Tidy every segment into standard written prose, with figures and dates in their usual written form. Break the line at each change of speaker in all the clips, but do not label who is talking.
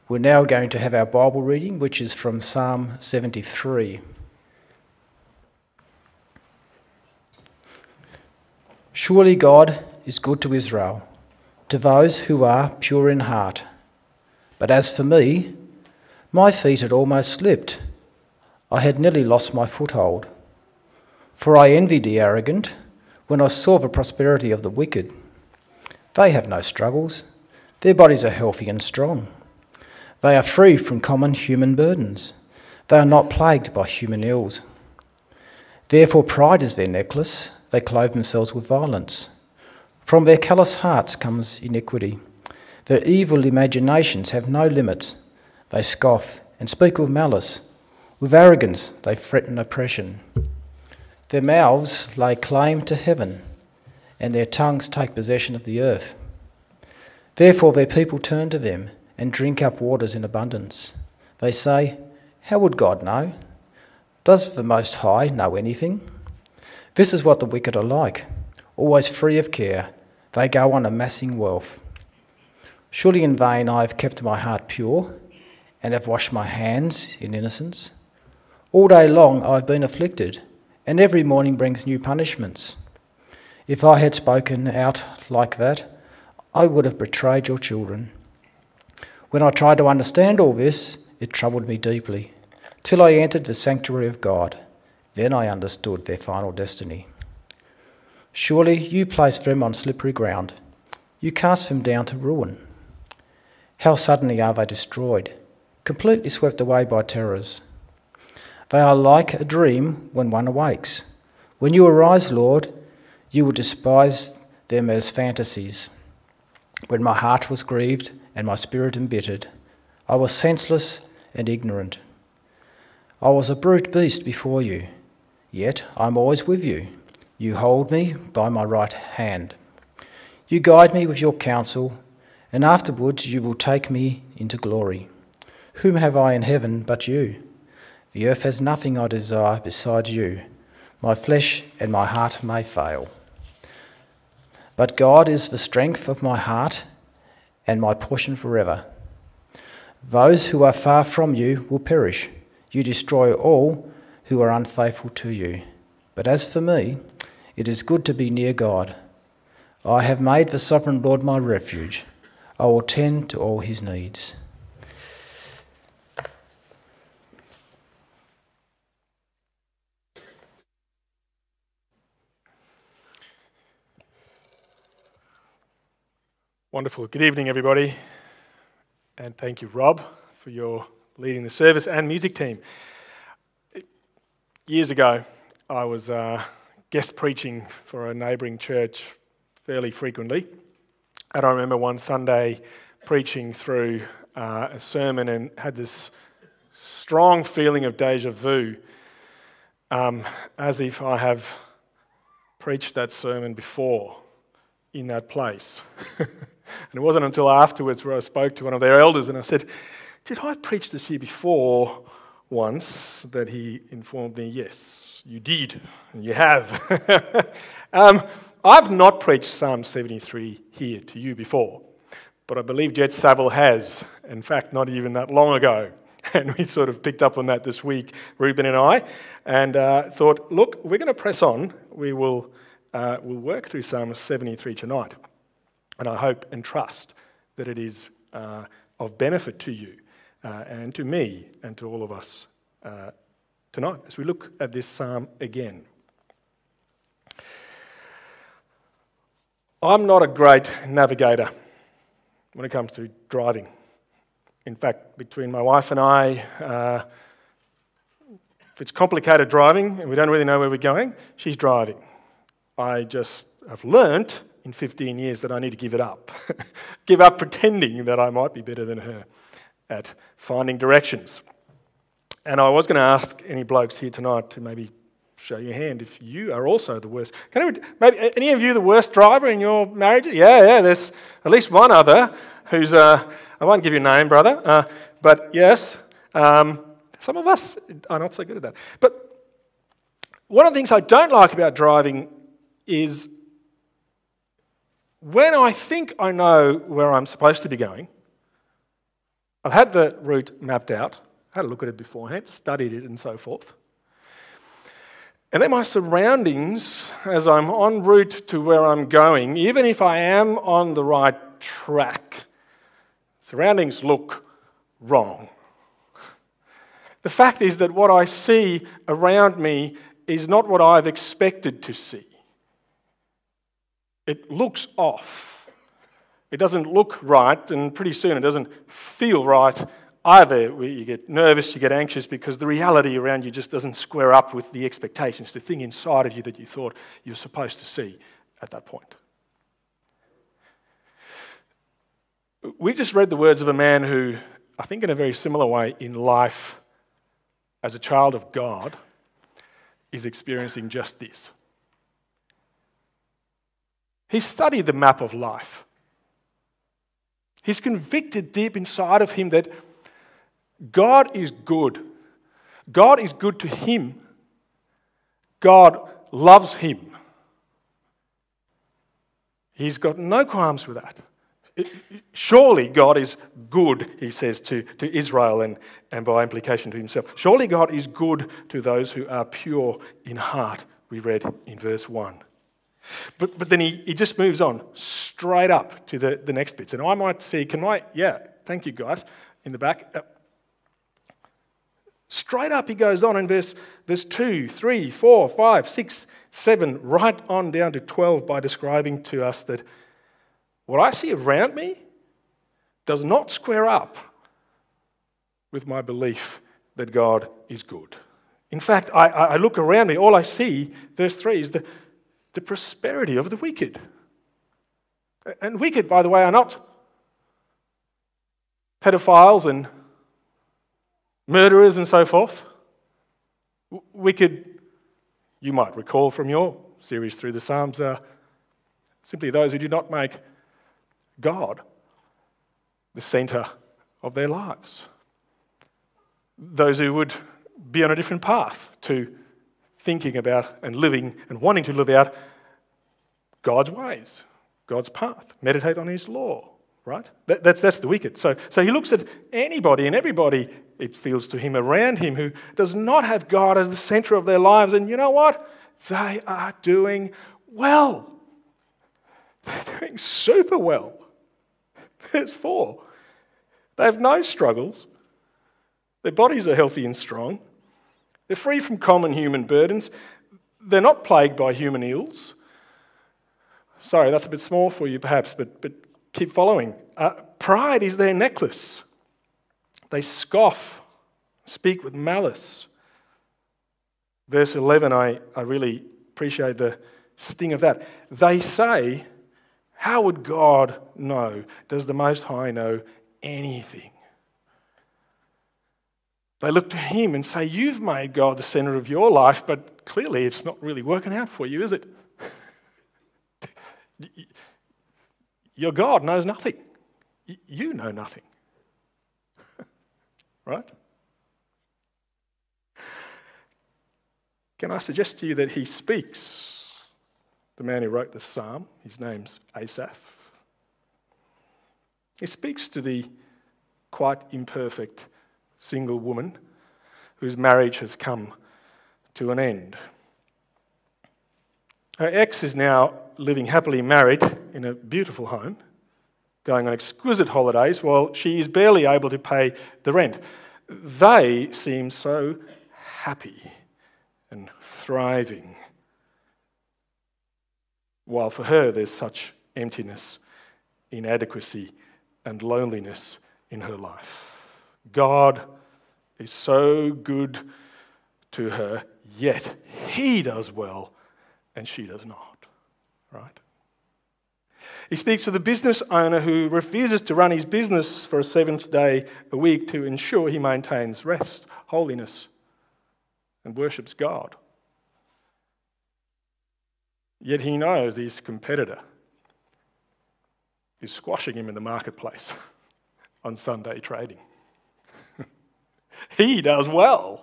We're now going to have our Bible reading, which is from Psalm 73. Surely God is good to Israel, to those who are pure in heart. But as for me, my feet had almost slipped. I had nearly lost my foothold. For I envied the arrogant when I saw the prosperity of the wicked. They have no struggles. Their bodies are healthy and strong. They are free from common human burdens. They are not plagued by human ills. Therefore pride is their necklace. They clothe themselves with violence. From their callous hearts comes iniquity. Their evil imaginations have no limits. They scoff and speak with malice. With arrogance they threaten oppression. Their mouths lay claim to heaven, and their tongues take possession of the earth. Therefore their people turn to them and drink up waters in abundance. They say, how would God know? Does the Most High know anything? This is what the wicked are like, always free of care. They go on amassing wealth. Surely in vain I have kept my heart pure and have washed my hands in innocence. All day long I have been afflicted, and every morning brings new punishments. If I had spoken out like that, I would have betrayed your children. When I tried to understand all this, it troubled me deeply, till I entered the sanctuary of God. Then I understood their final destiny. Surely you place them on slippery ground. You cast them down to ruin. How suddenly are they destroyed, completely swept away by terrors. They are like a dream when one awakes. When you arise, Lord, you will despise them as fantasies. When my heart was grieved and my spirit embittered, I was senseless and ignorant. I was a brute beast before you, yet I am always with you. You hold me by my right hand. You guide me with your counsel, and afterwards you will take me into glory. Whom have I in heaven but you? The earth has nothing I desire besides you. My flesh and my heart may fail. But God is the strength of my heart and my portion forever. Those who are far from you will perish. You destroy all who are unfaithful to you. But as for me, it is good to be near God. I have made the sovereign Lord my refuge. I will tend to all his needs.
Wonderful. Good evening, everybody. And thank you, Rob, for your leading the service and music team. Years ago, I was guest preaching for a neighbouring church fairly frequently. And I remember one Sunday preaching through a sermon and had this strong feeling of déjà vu, as if I have preached that sermon before in that place. And it wasn't until afterwards where I spoke to one of their elders and I said, did I preach this here before once? That he informed me, yes, you did, and you have. I've not preached Psalm 73 here to you before, but I believe Jet Saville has, in fact, not even that long ago. And we sort of picked up on that this week, Ruben and I, and thought, look, we're going to press on. We'll work through Psalm 73 tonight. And I hope and trust that it is of benefit to you and to me and to all of us tonight as we look at this psalm again. I'm not a great navigator when it comes to driving. In fact, between my wife and I, if it's complicated driving and we don't really know where we're going, she's driving. I just have learnt in 15 years that I need to give it up. Give up pretending that I might be better than her at finding directions. And I was going to ask any blokes here tonight to maybe show your hand if you are also the worst. Maybe any of you the worst driver in your marriage? Yeah, there's at least one other who's, I won't give you a name, brother, but yes, some of us are not so good at that. But one of the things I don't like about driving is when I think I know where I'm supposed to be going, I've had the route mapped out, had a look at it beforehand, studied it and so forth. And then my surroundings, as I'm en route to where I'm going, even if I am on the right track, surroundings look wrong. The fact is that what I see around me is not what I've expected to see. It looks off. It doesn't look right, and pretty soon it doesn't feel right either. You get nervous, you get anxious because the reality around you just doesn't square up with the expectations, the thing inside of you that you thought you were supposed to see at that point. We just read the words of a man who, I think in a very similar way in life, as a child of God, is experiencing just this. He's studied the map of life. He's convicted deep inside of him that God is good. God is good to him. God loves him. He's got no qualms with that. Surely God is good, he says to Israel and by implication to himself. Surely God is good to those who are pure in heart, we read in verse 1. But then he just moves on straight up to the next bits. And I might see, thank you guys, in the back. Straight up he goes on in verse 2, 3, 4, 5, 6, 7, right on down to 12 by describing to us that what I see around me does not square up with my belief that God is good. In fact, I look around me, all I see, verse 3, is the prosperity of the wicked. And wicked, by the way, are not pedophiles and murderers and so forth. Wicked, you might recall from your series through the Psalms, are simply those who do not make God the centre of their lives. Those who would be on a different path to thinking about and living and wanting to live out God's ways, God's path, meditate on his law, right? That's the wicked. So he looks at anybody and everybody, it feels to him, around him who does not have God as the centre of their lives, and you know what? They are doing well. They're doing super well. Verse 4. They have no struggles. Their bodies are healthy and strong. They're free from common human burdens. They're not plagued by human ills. Sorry, that's a bit small for you perhaps, but keep following. Pride is their necklace. They scoff, speak with malice. Verse 11, I really appreciate the sting of that. They say, how would God know? Does the Most High know anything? They look to him and say, you've made God the centre of your life, but clearly it's not really working out for you, is it? Your God knows nothing. You know nothing. Right? Can I suggest to you that he speaks, the man who wrote the psalm, his name's Asaph. He speaks to the quite imperfect single woman whose marriage has come to an end. Her ex is now living happily married in a beautiful home, going on exquisite holidays while she is barely able to pay the rent. They seem so happy and thriving, while for her there's such emptiness, inadequacy, and loneliness in her life. God is so good to her, yet he does well and she does not, right? He speaks to the business owner who refuses to run his business for a 7th day a week to ensure he maintains rest, holiness, and worships God. Yet he knows his competitor is squashing him in the marketplace on Sunday trading. He does well.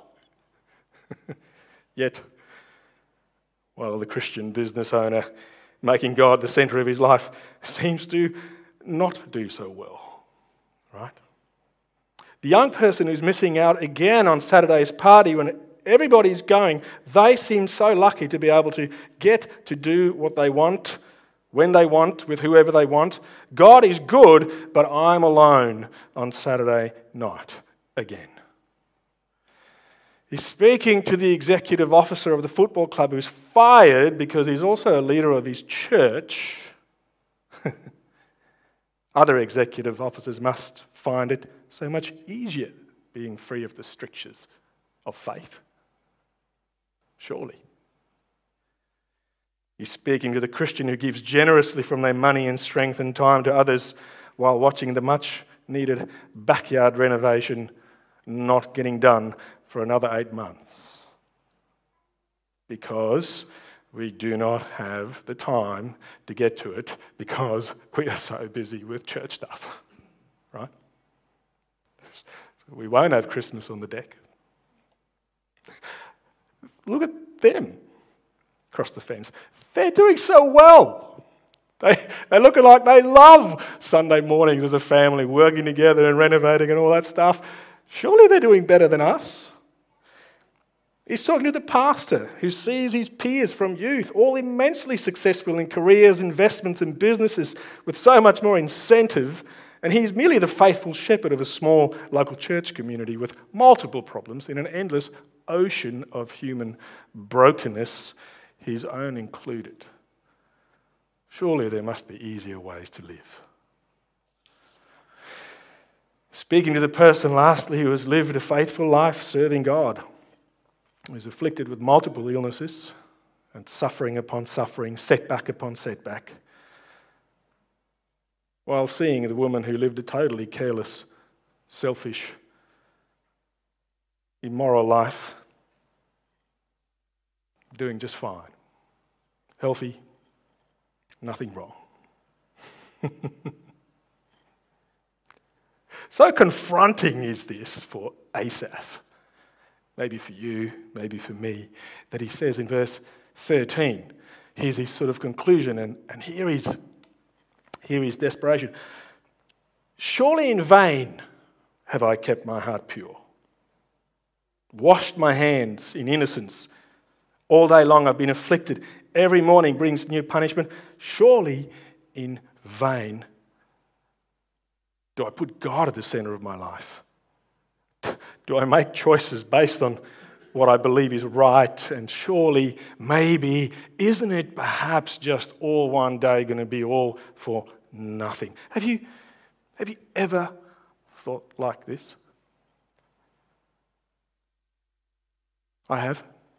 Yet, while the Christian business owner, making God the centre of his life, seems to not do so well, right? The young person who's missing out again on Saturday's party when everybody's going, they seem so lucky to be able to get to do what they want, when they want, with whoever they want. God is good, but I'm alone on Saturday night again. He's speaking to the executive officer of the football club who's fired because he's also a leader of his church. Other executive officers must find it so much easier being free of the strictures of faith. Surely. He's speaking to the Christian who gives generously from their money and strength and time to others while watching the much needed backyard renovation not getting done for another 8 months. Because we do not have the time to get to it because we are so busy with church stuff, right? So we won't have Christmas on the deck. Look at them across the fence. They're doing so well. They're looking like they love Sunday mornings as a family, working together and renovating and all that stuff. Surely they're doing better than us. He's talking to the pastor who sees his peers from youth, all immensely successful in careers, investments and businesses with so much more incentive, and he's merely the faithful shepherd of a small local church community with multiple problems in an endless ocean of human brokenness, his own included. Surely there must be easier ways to live. Speaking to the person, lastly, who has lived a faithful life serving God, who is afflicted with multiple illnesses and suffering upon suffering, setback upon setback, while seeing the woman who lived a totally careless, selfish, immoral life doing just fine, healthy, nothing wrong. So confronting is this for Asaph. Maybe for you, maybe for me, that he says in verse 13, here's his sort of conclusion, and here is desperation. Surely in vain have I kept my heart pure, washed my hands in innocence. All day long I've been afflicted. Every morning brings new punishment. Surely in vain do I put God at the center of my life. Do I make choices based on what I believe is right? And surely, maybe, isn't it perhaps just all one day going to be all for nothing? Have you ever thought like this? I have.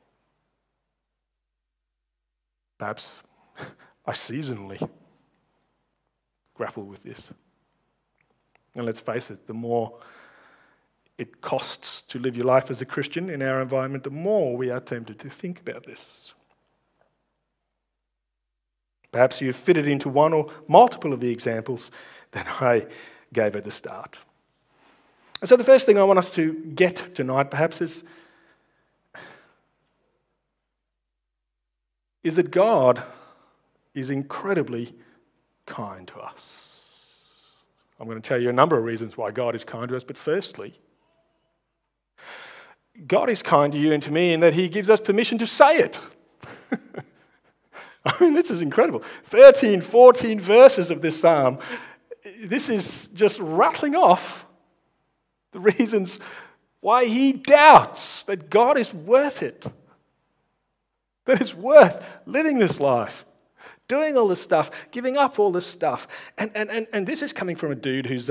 Perhaps I seasonally grapple with this. And let's face it, the more it costs to live your life as a Christian in our environment, the more we are tempted to think about this. Perhaps you've fitted into one or multiple of the examples that I gave at the start. And so the first thing I want us to get tonight, perhaps, is that God is incredibly kind to us. I'm going to tell you a number of reasons why God is kind to us, but firstly, God is kind to you and to me in that he gives us permission to say it. I mean, this is incredible. 13, 14 verses of this psalm. This is just rattling off the reasons why he doubts that God is worth it. That it's worth living this life, doing all this stuff, giving up all this stuff. And this is coming from a dude who's,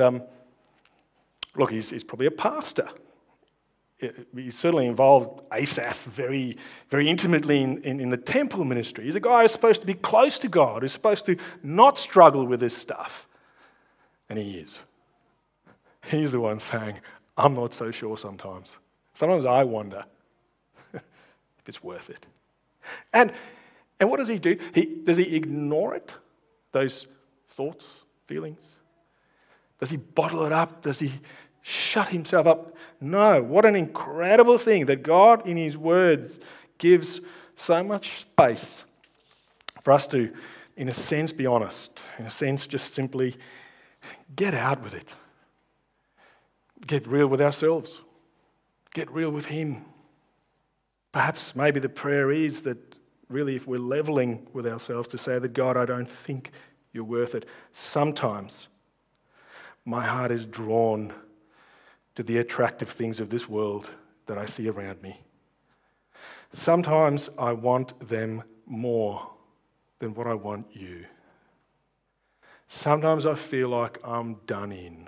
he's probably a pastor. He's certainly involved Asaph very, very intimately in the temple ministry. He's a guy who's supposed to be close to God, who's supposed to not struggle with this stuff. And he is. He's the one saying, I'm not so sure sometimes. Sometimes I wonder if it's worth it. And what does he do? Does he ignore it? Those thoughts, feelings? Does he bottle it up? Does he shut himself up? No. What an incredible thing that God in his words gives so much space for us to, in a sense, be honest. In a sense, just simply get out with it. get real with ourselves. Get real with Him. Perhaps maybe the prayer is that really if we're leveling with ourselves to say that, God, I don't think you're worth it. Sometimes my heart is drawn to the attractive things of this world that I see around me. Sometimes I want them more than what I want you. Sometimes I feel like I'm done in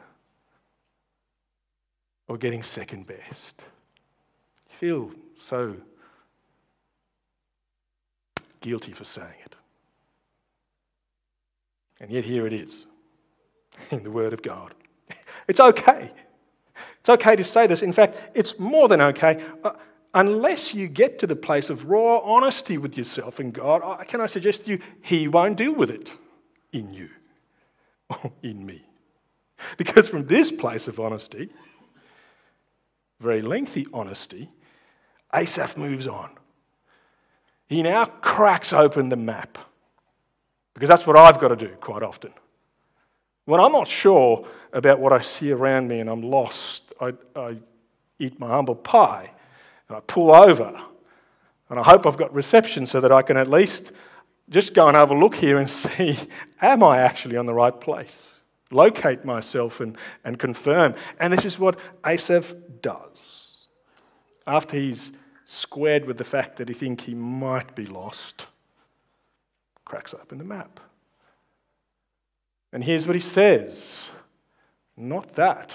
or getting second best. You feel so guilty for saying it. And yet here it is in the Word of God. It's okay. It's okay to say this. In fact, it's more than okay. Unless you get to the place of raw honesty with yourself and God, can I suggest to you, He won't deal with it in you or in me. Because from this place of honesty, very lengthy honesty, Asaph moves on. He now cracks open the map. Because that's what I've got to do quite often. When I'm not sure about what I see around me and I'm lost, I eat my humble pie and I pull over and I hope I've got reception so that I can at least just go and have a look here and see, am I actually on the right place? Locate myself and confirm. And this is what Asaph does. After he's squared with the fact that he thinks he might be lost, cracks open the map. And here's what he says. Not that.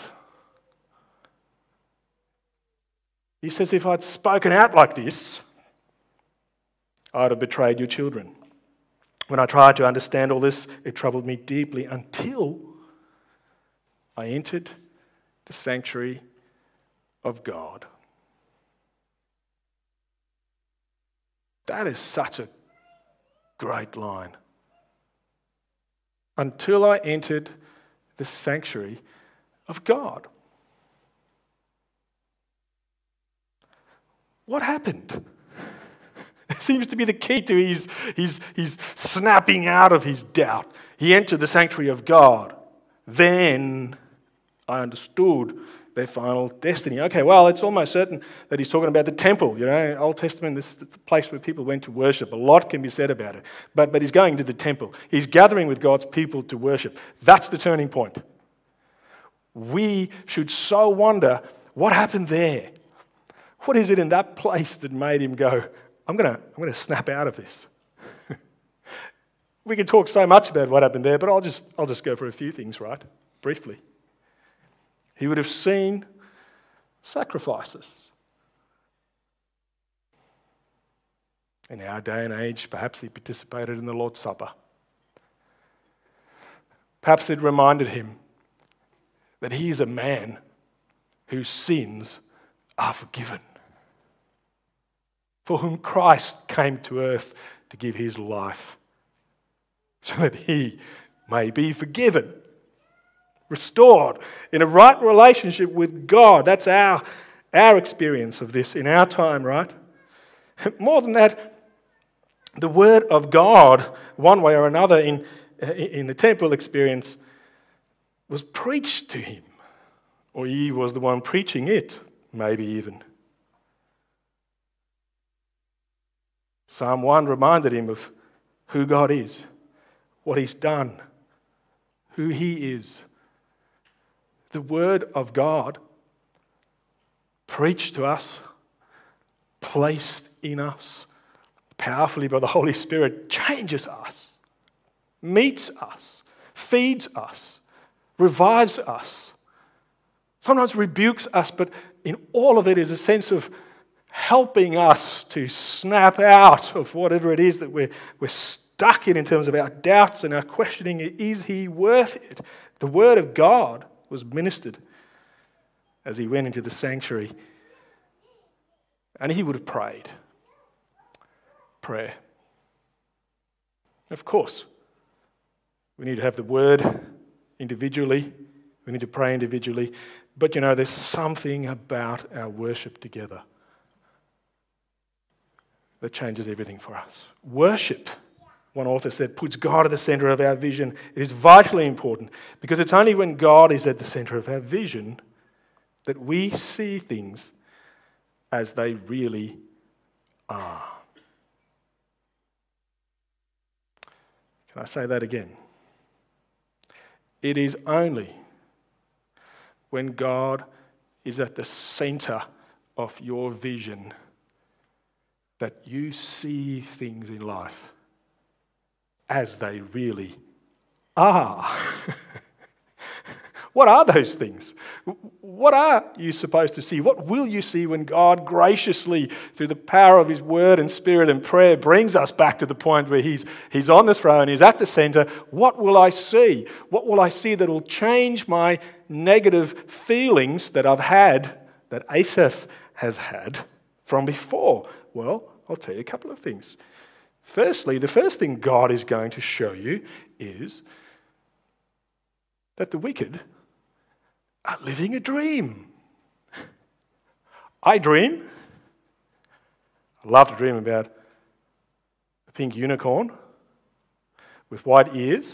He says, if I'd spoken out like this, I'd have betrayed your children. When I tried to understand all this, it troubled me deeply until I entered the sanctuary of God. That is such a great line. Until I entered the sanctuary of God. What happened? It seems to be the key to his snapping out of his doubt. He entered the sanctuary of God. Then I understood their final destiny. Okay, well, it's almost certain that he's talking about the temple. You know, Old Testament, this is the place where people went to worship. A lot can be said about it. But he's going to the temple. He's gathering with God's people to worship. That's the turning point. We should so wonder, what happened there? What is it in that place that made him go, I'm going to snap out of this? We could talk so much about what happened there, but I'll just go for a few things, right? Briefly. He would have seen sacrifices. In our day and age, perhaps he participated in the Lord's Supper. Perhaps it reminded him that he is a man whose sins are forgiven, for whom Christ came to earth to give his life, so that he may be forgiven, restored in a right relationship with God. That's our experience of this in our time, right? More than that, the Word of God, one way or another in the temple experience, was preached to him. Or he was the one preaching it, maybe even. Psalm 1 reminded him of who God is, what he's done, who he is. The Word of God, preached to us, placed in us, powerfully by the Holy Spirit, changes us, meets us, feeds us, revives us, sometimes rebukes us, but in all of it is a sense of helping us to snap out of whatever it is that we're stuck in terms of our doubts and our questioning. Is he worth it? The Word of God was ministered as he went into the sanctuary, and he would have prayed. Prayer. Of course, we need to have the Word individually. We need to pray individually. But you know, there's something about our worship together that changes everything for us. Worship, one author said, puts God at the center of our vision. It is vitally important because it's only when God is at the center of our vision that we see things as they really are. Can I say that again? It is only when God is at the center of your vision that you see things in life as they really are. What are those things? What are you supposed to see? What will you see when God graciously, through the power of His Word and Spirit and prayer, brings us back to the point where He's on the throne, He's at the center? What will I see? What will I see that will change my negative feelings that I've had, that Asaph has had from before? Well, I'll tell you a couple of things. Firstly, the first thing God is going to show you is that the wicked are living a dream. I dream. I love to dream about a pink unicorn with white ears.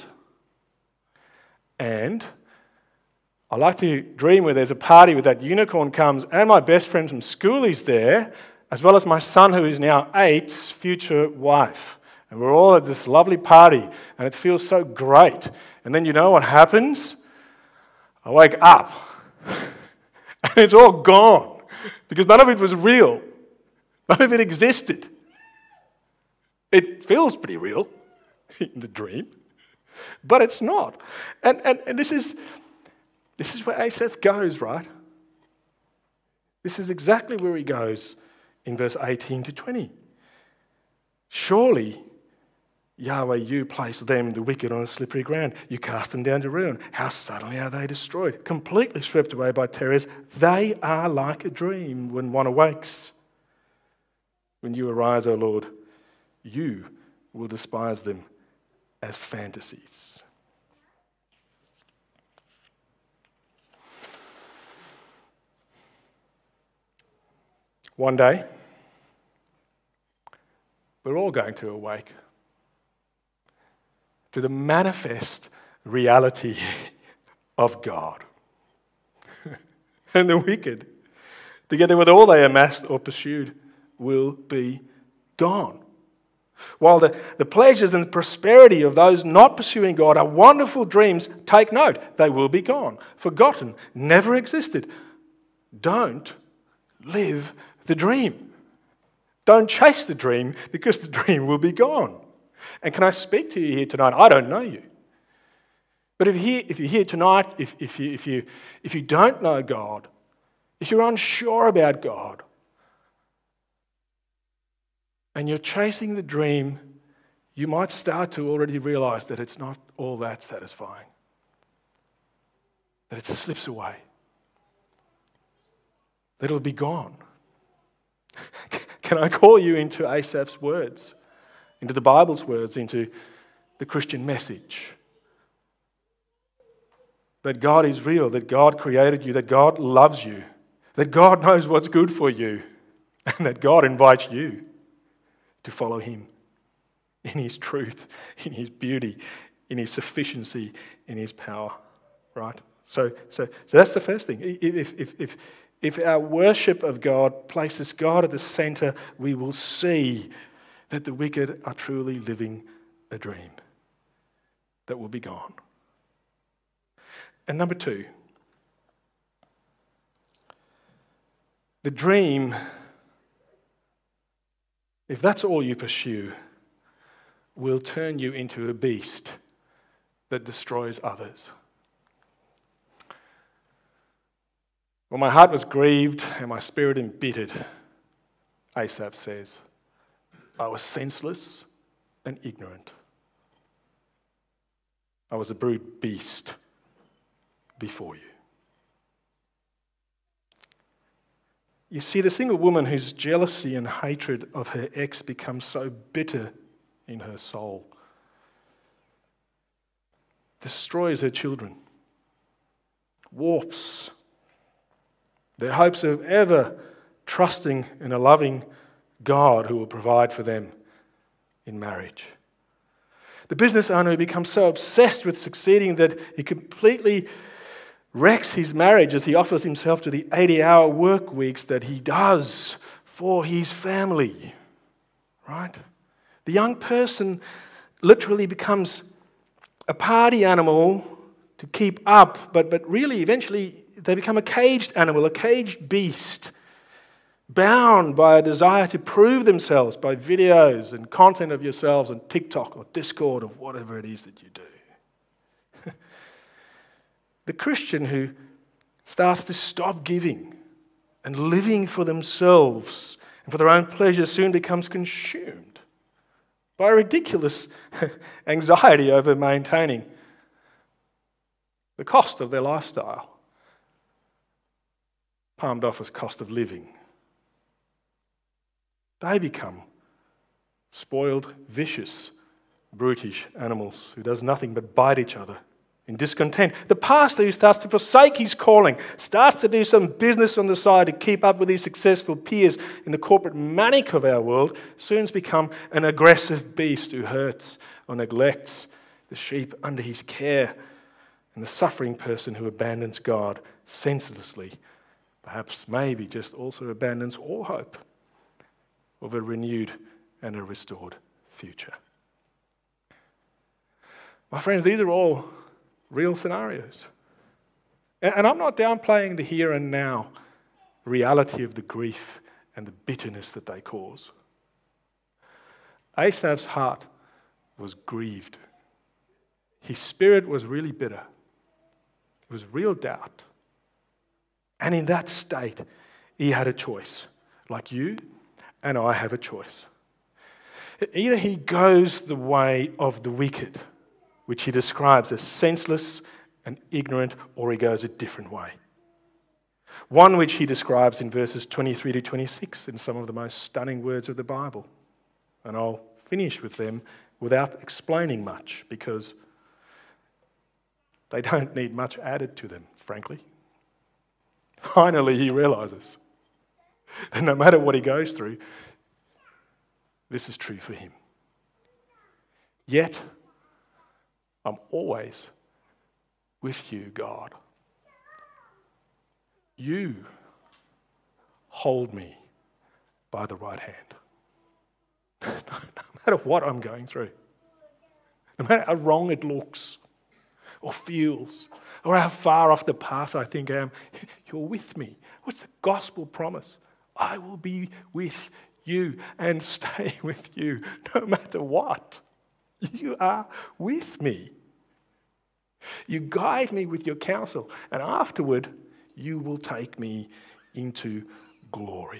And I like to dream where there's a party where that unicorn comes and my best friend from school is there, as well as my son who is now 8's future wife. And we're all at this lovely party and it feels so great. And then you know what happens? I wake up and it's all gone because none of it was real. None of it existed. It feels pretty real in the dream, but it's not. And this is where Asaph goes, right? This is exactly where he goes in verse 18 to 20. Surely, Yahweh, you place them, the wicked, on a slippery ground. You cast them down to ruin. How suddenly are they destroyed? Completely swept away by terrors. They are like a dream when one awakes. When you arise, O Lord, you will despise them as fantasies. One day, we're all going to awake to the manifest reality of God. And the wicked, together with all they amassed or pursued, will be gone. While the pleasures and the prosperity of those not pursuing God are wonderful dreams, take note, they will be gone, forgotten, never existed. Don't live the dream. Don't chase the dream because the dream will be gone. And can I speak to you here tonight? I don't know you. But if you're here tonight, if you don't know God, if you're unsure about God, and you're chasing the dream, you might start to already realize that it's not all that satisfying. That it slips away. That it'll be gone. Can I call you into Asaph's words? Into the Bible's words, into the Christian message. That God is real, that God created you, that God loves you, that God knows what's good for you, and that God invites you to follow Him in His truth, in His beauty, in His sufficiency, in His power. Right? So that's the first thing. If our worship of God places God at the center, we will see that the wicked are truly living a dream that will be gone. And number two, the dream, if that's all you pursue, will turn you into a beast that destroys others. Well, my heart was grieved and my spirit embittered, Asaph says. I was senseless and ignorant. I was a brute beast before you. You see, the single woman whose jealousy and hatred of her ex becomes so bitter in her soul destroys her children, warps their hopes of ever trusting in a loving God who will provide for them in marriage. The business owner becomes so obsessed with succeeding that he completely wrecks his marriage as he offers himself to the 80-hour work weeks that he does for his family. Right? The young person literally becomes a party animal to keep up, but really eventually they become a caged animal, a caged beast, bound by a desire to prove themselves by videos and content of yourselves on TikTok or Discord or whatever it is that you do. The Christian who starts to stop giving and living for themselves and for their own pleasure soon becomes consumed by a ridiculous anxiety over maintaining the cost of their lifestyle, palmed off as cost of living. They become spoiled, vicious, brutish animals who does nothing but bite each other in discontent. The pastor who starts to forsake his calling, starts to do some business on the side to keep up with his successful peers in the corporate manic of our world, soon become an aggressive beast who hurts or neglects the sheep under his care, and the suffering person who abandons God senselessly, perhaps maybe just also abandons all hope of a renewed and a restored future. My friends, these are all real scenarios. And I'm not downplaying the here and now reality of the grief and the bitterness that they cause. Asaph's heart was grieved. His spirit was really bitter. It was real doubt. And in that state, he had a choice, like you and I have a choice. Either he goes the way of the wicked, which he describes as senseless and ignorant, or he goes a different way. One which he describes in verses 23 to 26 in some of the most stunning words of the Bible. And I'll finish with them without explaining much, because they don't need much added to them, frankly. Finally, he realizes that no matter what he goes through, this is true for him. Yet, I'm always with you, God. You hold me by the right hand. No matter what I'm going through, no matter how wrong it looks or feels, or how far off the path I think I am, you're with me. What's the gospel promise? I will be with you and stay with you no matter what. You are with me. You guide me with your counsel, and afterward you will take me into glory.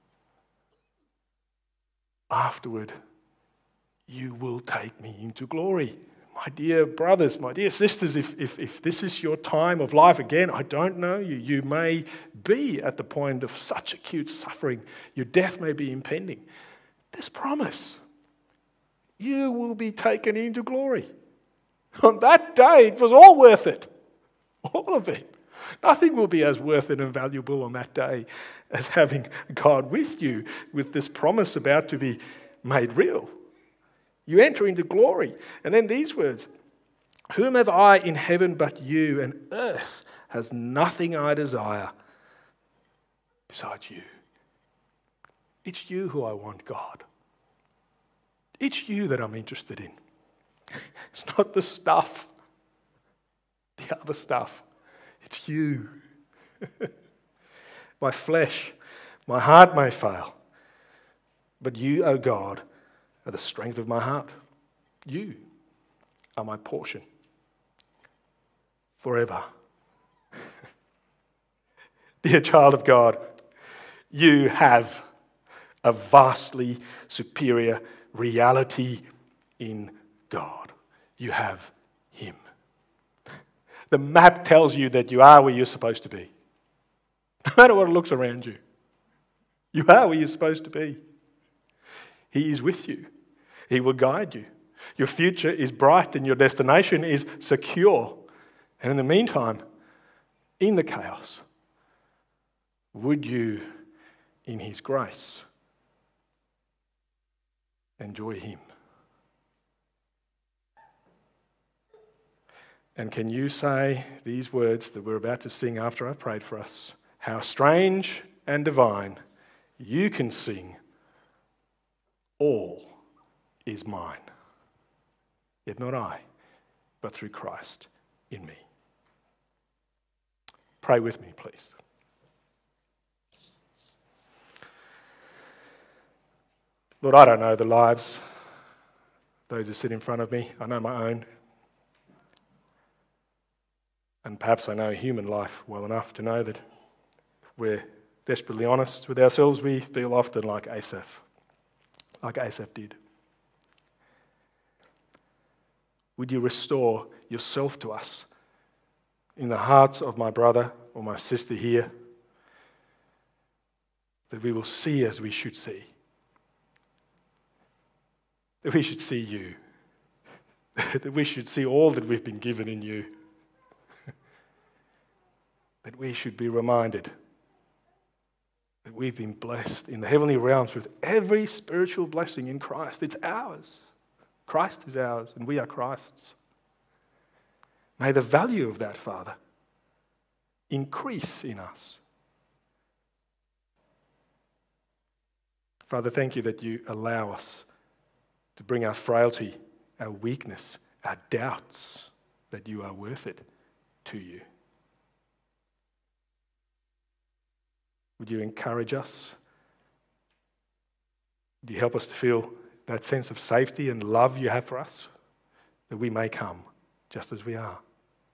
Afterward, you will take me into glory. My dear brothers, my dear sisters, if this is your time of life again, I don't know you. You may be at the point of such acute suffering. Your death may be impending. This promise, you will be taken into glory. On that day, it was all worth it. All of it. Nothing will be as worth it and valuable on that day as having God with you, with this promise about to be made real. You enter into glory. And then these words, whom have I in heaven but you, and earth has nothing I desire besides you. It's you who I want, God. It's you that I'm interested in. It's not the stuff, the other stuff. It's you. My flesh, my heart may fail, but you, O God, are the strength of my heart. You are my portion forever. Dear child of God, you have a vastly superior reality in God. You have Him. The map tells you that you are where you're supposed to be. No matter what looks around you, you are where you're supposed to be. He is with you. He will guide you. Your future is bright and your destination is secure. And in the meantime, in the chaos, would you, in His grace, enjoy Him? And can you say these words that we're about to sing after I've prayed for us? How strange and divine, you can sing, all is mine. Yet not I, but through Christ in me. Pray with me, please. Lord, I don't know the lives, those who sit in front of me. I know my own. And perhaps I know human life well enough to know that if we're desperately honest with ourselves, we feel often like Asaph did. Would you restore yourself to us in the hearts of my brother or my sister here, that we will see as we should see, that we should see you, that we should see all that we've been given in you, that we should be reminded that we've been blessed in the heavenly realms with every spiritual blessing in Christ. It's ours. Christ is ours, and we are Christ's. May the value of that, Father, increase in us. Father, thank you that you allow us to bring our frailty, our weakness, our doubts, that you are worth it, to you. Would you encourage us? Would you help us to feel that sense of safety and love you have for us, that we may come just as we are?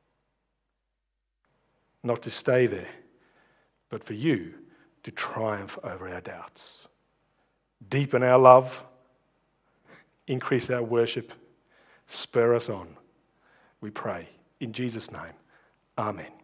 Not to stay there, but for you to triumph over our doubts. Deepen our love, increase our worship, spur us on, we pray. In Jesus' name, amen.